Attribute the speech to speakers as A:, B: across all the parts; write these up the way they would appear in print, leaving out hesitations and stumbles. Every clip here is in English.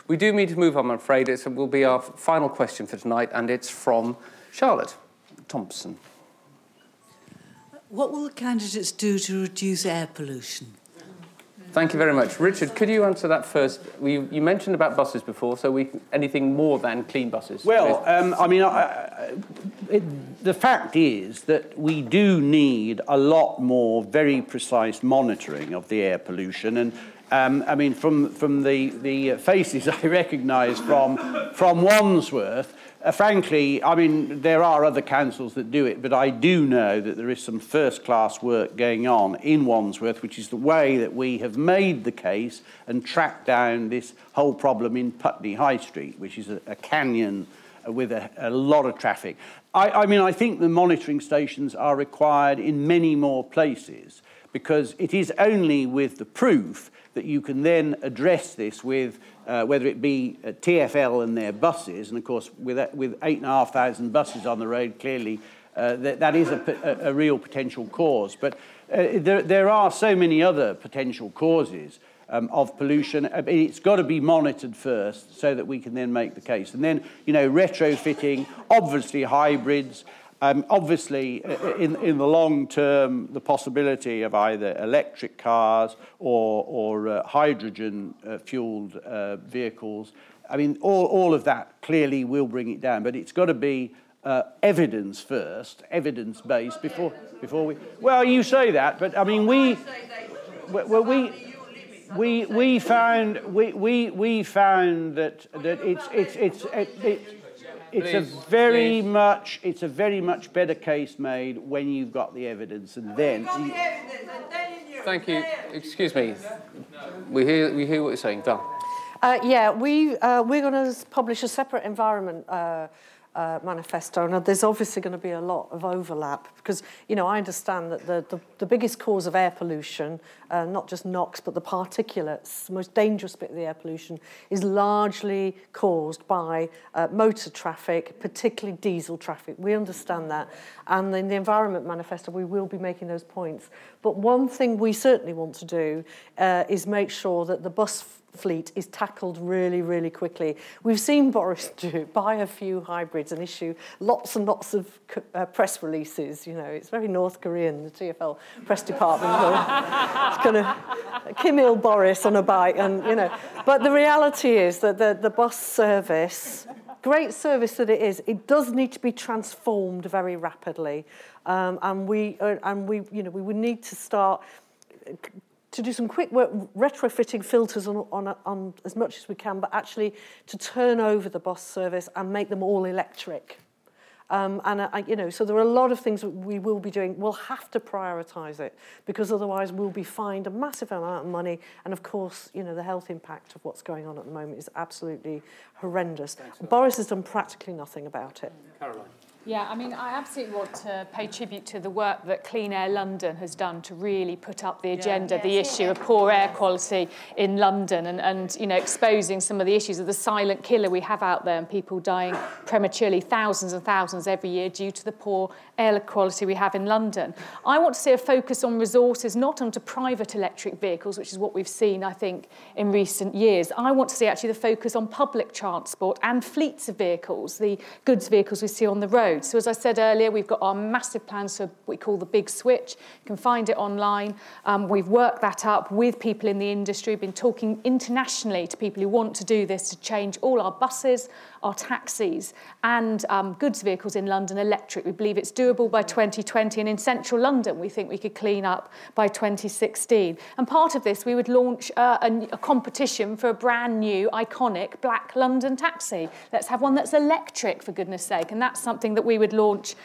A: We do need to move on, I'm afraid. It will be our final question for tonight, and it's from Charlotte Thompson.
B: What will the candidates do to reduce air pollution?
A: Thank you very much. Richard, could you answer that first? You mentioned about buses before, so anything more than clean buses?
C: Well, the fact is that we do need a lot more very precise monitoring of the air pollution. And from the faces I recognise from Wandsworth, frankly, there are other councils that do it, but I do know that there is some first-class work going on in Wandsworth, which is the way that we have made the case and tracked down this whole problem in Putney High Street, which is a canyon with a lot of traffic. I think the monitoring stations are required in many more places, because it is only with the proof that you can then address this with whether it be TfL and their buses, and of course with 8,500 buses on the road, clearly that is a real potential cause. But there are so many other potential causes of pollution. It's got to be monitored first so that we can then make the case. And then, retrofitting, obviously hybrids, obviously, in the long term, the possibility of either electric cars or hydrogen-fueled vehicles. All of that clearly will bring it down, but it's got to be evidence first, evidence-based before we. Well, you say that, but we found that it's a very much better case made when you've got the evidence, and then.
A: Thank you. Excuse me. We hear what you're saying. Val.
D: We're going to publish a separate environment manifesto, and there's obviously going to be a lot of overlap because, I understand that the biggest cause of air pollution, not just NOx, but the particulates, the most dangerous bit of the air pollution, is largely caused by motor traffic, particularly diesel traffic. We understand that. And in the Environment Manifesto, we will be making those points. But one thing we certainly want to do is make sure that the bus fleet is tackled really, really quickly. We've seen Boris buy a few hybrids and issue lots and lots of press releases. It's very North Korean, the TfL press department. It's kind of Kim Il Boris on a bike, But the reality is that the bus service, great service that it is, it does need to be transformed very rapidly, and we would need to start to do some quick work retrofitting filters on as much as we can, but actually to turn over the bus service and make them all electric. So there are a lot of things that we will be doing. We'll have to prioritise it because otherwise we'll be fined a massive amount of money. And of course, the health impact of what's going on at the moment is absolutely horrendous. Boris has done practically nothing about it.
A: Caroline.
E: Yeah, I absolutely want to pay tribute to the work that Clean Air London has done to really put up the agenda, the issue of poor air quality in London and exposing some of the issues of the silent killer we have out there and people dying prematurely, thousands and thousands every year due to the poor air quality we have in London. I want to see a focus on resources, not onto private electric vehicles, which is what we've seen, I think, in recent years. I want to see actually the focus on public transport and fleets of vehicles, the goods vehicles we see on the road. So as I said earlier, we've got our massive plans for what we call the Big Switch. You can find it online. We've worked that up with people in the industry, been talking internationally to people who want to do this to change all our buses, our taxis and goods vehicles in London electric. We believe it's doable by 2020, and in central London we think we could clean up by 2016. And part of this, we would launch a competition for a brand new, iconic black London taxi. Let's have one that's electric, for goodness sake, and that's something that we would launch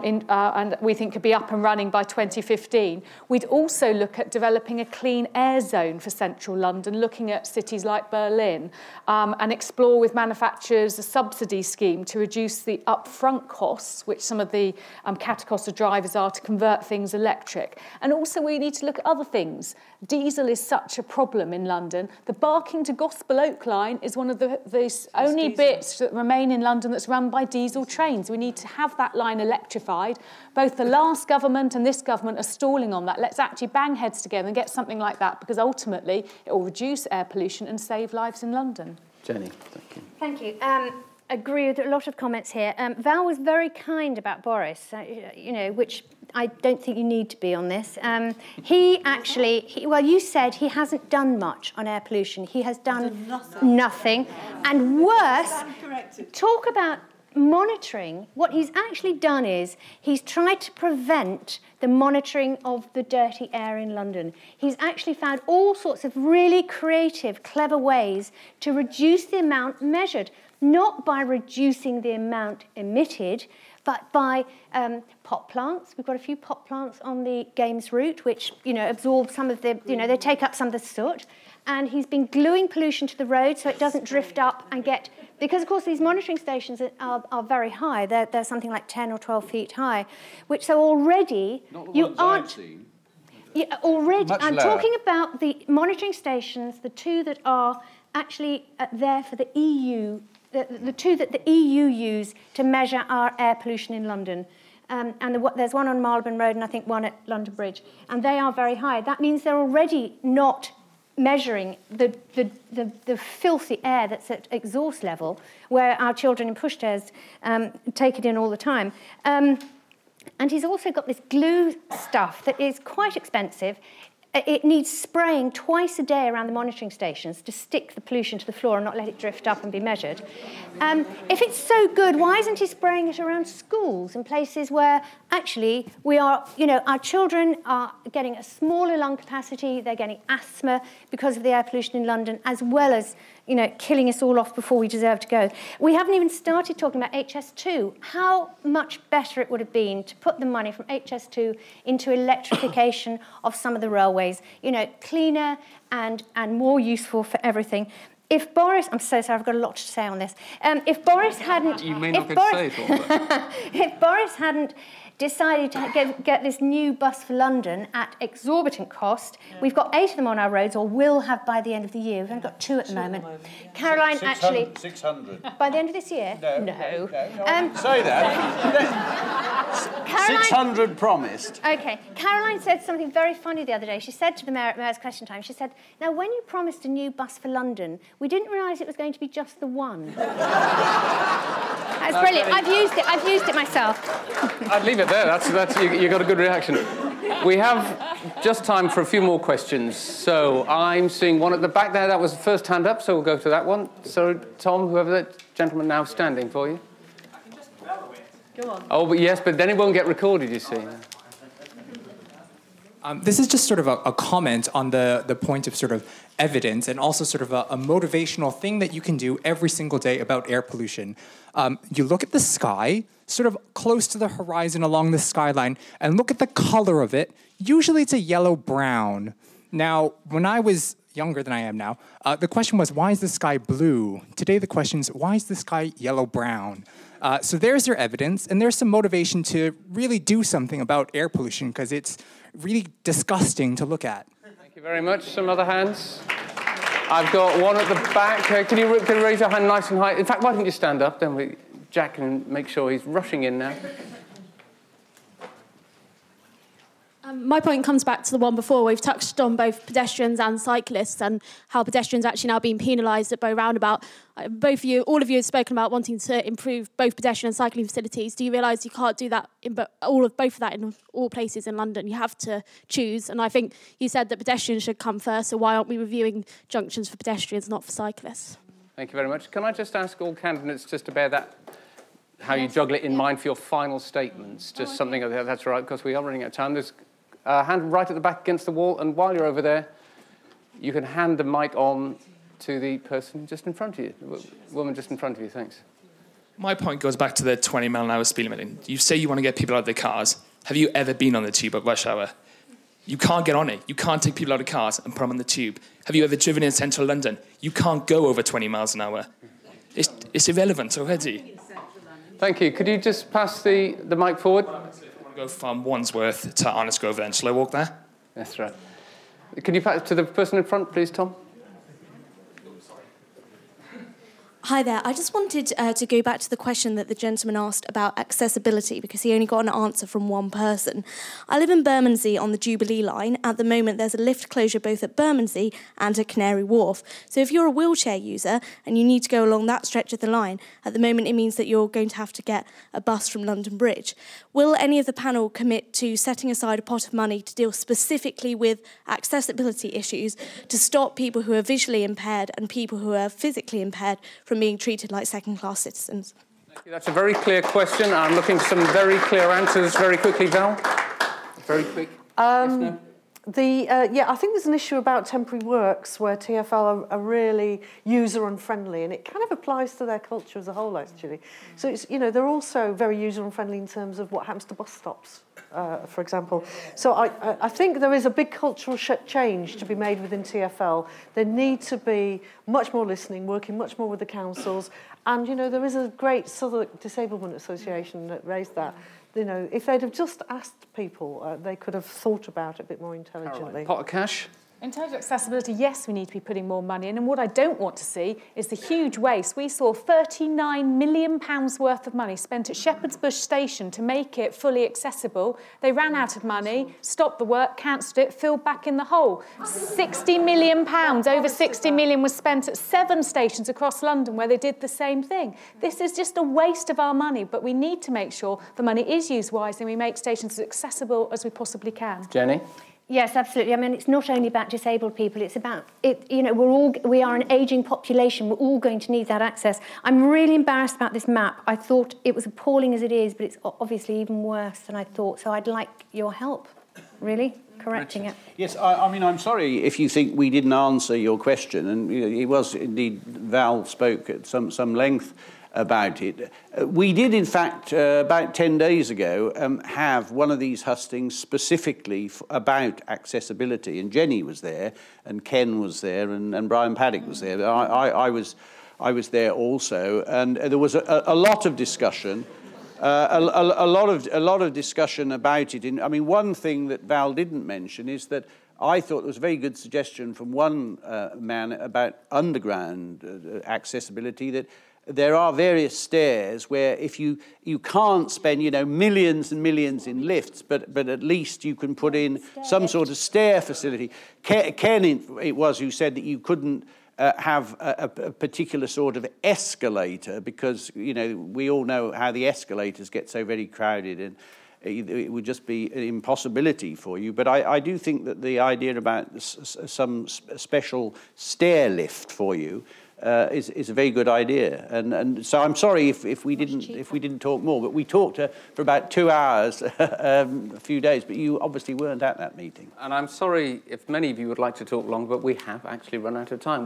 E: and we think could be up and running by 2015. We'd also look at developing a clean air zone for central London, looking at cities like Berlin, and explore with manufacturers a subsidy scheme to reduce the upfront costs, which some of the CAT costs of drivers are, to convert things electric. And also we need to look at other things. Diesel is such a problem in London. The Barking to Gospel Oak line is one of the only bits that remain in London that's run by diesel trains. We need to have that line electrified. Both the last government and this government are stalling on that. Let's actually bang heads together and get something like that, because ultimately it will reduce air pollution and save lives in London.
A: Jenny, thank you.
F: Thank you. Agree with a lot of comments here. Val was very kind about Boris, which I don't think you need to be on this. He actually, well, you said he hasn't done much on air pollution. He has done nothing. And worse, talk about monitoring. What he's actually done is he's tried to prevent the monitoring of the dirty air in London. He's actually found all sorts of really creative, clever ways to reduce the amount measured, not by reducing the amount emitted, but by pot plants. We've got a few pot plants on the Games route, which, absorb some of the, they take up some of the soot. And he's been gluing pollution to the road so it doesn't drift up and get... Because, of course, these monitoring stations are very high. They're something like 10 or 12 feet high, which so already you aren't...
C: I've seen.
F: Yeah, already,
C: Much
F: I'm
C: lower.
F: talking about the monitoring stations, the two that are actually there for the EU, the two that the EU use to measure our air pollution in London. There's one on Marylebone Road and I think one at London Bridge. And they are very high. That means they're already not measuring the filthy air that's at exhaust level, where our children in pushchairs take it in all the time. And he's also got this glue stuff that is quite expensive. It needs spraying twice a day around the monitoring stations to stick the pollution to the floor and not let it drift up and be measured. If it's so good, why isn't he spraying it around schools and places where actually we are, our children are getting a smaller lung capacity, they're getting asthma because of the air pollution in London, as well as, killing us all off before we deserve to go. We haven't even started talking about HS2. How much better it would have been to put the money from HS2 into electrification of some of the railways, cleaner and more useful for everything. If Boris, I'm so sorry, I've got a lot to say on this. If Boris hadn't...
A: You may not get to say it all, but...
F: If Boris hadn't decided to get this new bus for London at exorbitant cost, we've got 8 of them on our roads, or will have by the end of the year. We've only got 2 at the moment. Caroline,
C: 600.
F: By the end of this year?
C: No. Say that.
F: Caroline,
C: 600 promised.
F: Okay. Caroline said something very funny the other day. She said to the mayor at Mayor's Question Time, she said, now, when you promised a new bus for London, we didn't realise it was going to be just the one. That's brilliant. I've used it myself.
A: I'd leave it there. That's you got a good reaction. We have just time for a few more questions. So I'm seeing one at the back there. That was the first hand up, so we'll go to that one. So Tom, whoever that gentleman now standing for you.
G: I can just bellow it. Go on.
A: Oh, but yes, but then it won't get recorded, you see.
G: This is just sort of a comment on the point of sort of evidence and also sort of a motivational thing that you can do every single day about air pollution. You look at the sky, sort of close to the horizon along the skyline, and look at the color of it. Usually it's a yellow-brown. Now, when I was younger than I am now, the question was, why is the sky blue? Today the question is, why is the sky yellow-brown? So there's your evidence, and there's some motivation to really do something about air pollution, because it's really disgusting to look at.
A: Thank you very much. Some other hands? I've got one at the back. Can you raise your hand nice and high? In fact, why don't you stand up? Then Jack can make sure he's rushing in now.
H: My point comes back to the one before. We've touched on both pedestrians and cyclists and how pedestrians are actually now being penalised at Bow Roundabout. All of you have spoken about wanting to improve both pedestrian and cycling facilities. Do you realise you can't do that in both of that in all places in London? You have to choose. And I think you said that pedestrians should come first, so why aren't we reviewing junctions for pedestrians, not for cyclists? Thank
A: you very much. Can I just ask all candidates just to bear that, how you juggle it in mind for your final statements? Just something of that's right, because we are running out of time. There's a hand right at the back against the wall, and while you're over there, you can hand the mic on to the person just in front of you, the woman just in front of you. Thanks.
I: My point goes back to the 20 mile an hour speed limit. You say you want to get people out of their cars. Have you ever been on the tube at rush hour? You can't get on it. You can't take people out of cars and put them on the tube. Have you ever driven in central London? You can't go over 20 miles an hour. It's irrelevant already.
A: Thank you. Could you just pass the mic forward?
I: I want to go from Wandsworth to Honest Grove then. Shall I walk there?
A: That's right. Can you pass to the person in front, please, Tom?
J: Hi there. I just wanted to go back to the question that the gentleman asked about accessibility, because he only got an answer from one person. I live in Bermondsey on the Jubilee line. At the moment, there's a lift closure both at Bermondsey and at Canary Wharf. So if you're a wheelchair user and you need to go along that stretch of the line, at the moment it means that you're going to have to get a bus from London Bridge. Will any of the panel commit to setting aside a pot of money to deal specifically with accessibility issues to stop people who are visually impaired and people who are physically impaired from being treated like second-class citizens?
A: Thank you. That's a very clear question. I'm looking for some very clear answers very quickly, Val. Very quick. Yes, no?
D: I think there's an issue about temporary works where TfL are really user unfriendly, and it kind of applies to their culture as a whole, actually. So it's, they're also very user unfriendly in terms of what happens to bus stops, for example. So I think there is a big cultural change to be made within TfL. There need to be much more listening, working much more with the councils, and there is a great Southwark Disablement Association that raised that. If they'd have just asked people, they could have thought about it a bit more intelligently.
A: Caroline, pot of cash?
E: In terms of accessibility, yes, we need to be putting more money in. And what I don't want to see is the huge waste. We saw £39 million worth of money spent at Shepherd's Bush Station to make it fully accessible. They ran out of money, stopped the work, cancelled it, filled back in the hole. £60 million, over 60 million was spent at 7 stations across London where they did the same thing. This is just a waste of our money, but we need to make sure the money is used wisely and we make stations as accessible as we possibly can.
A: Jenny?
F: Yes, absolutely. I mean, it's not only about disabled people, it's about it. We are an ageing population. We're all going to need that access. I'm really embarrassed about this map. I thought it was appalling as it is, but it's obviously even worse than I thought. So I'd like your help, really, correcting it.
C: Yes, I mean, I'm sorry if you think we didn't answer your question, and it was indeed, Val spoke at some length about it. We did, in fact, about 10 days ago, have one of these hustings specifically about accessibility, and Jenny was there, and Ken was there, and Brian Paddock was there. I was there also, and there was a lot of discussion. A lot of discussion about it. I mean, one thing that Val didn't mention is that I thought there was a very good suggestion from one man about underground accessibility, that there are various stairs where if you can't spend, millions and millions in lifts, but at least you can put in some sort of stair facility. Ken, it was who said that you couldn't have a particular sort of escalator because, we all know how the escalators get so very crowded, and it would just be an impossibility for you. But I do think that the idea about some special stair lift for you is a very good idea, and so I'm sorry if we didn't talk more, but we talked for about 2 hours a few days, but you obviously weren't at that meeting.
A: And I'm sorry if many of you would like to talk longer, but we have actually run out of time.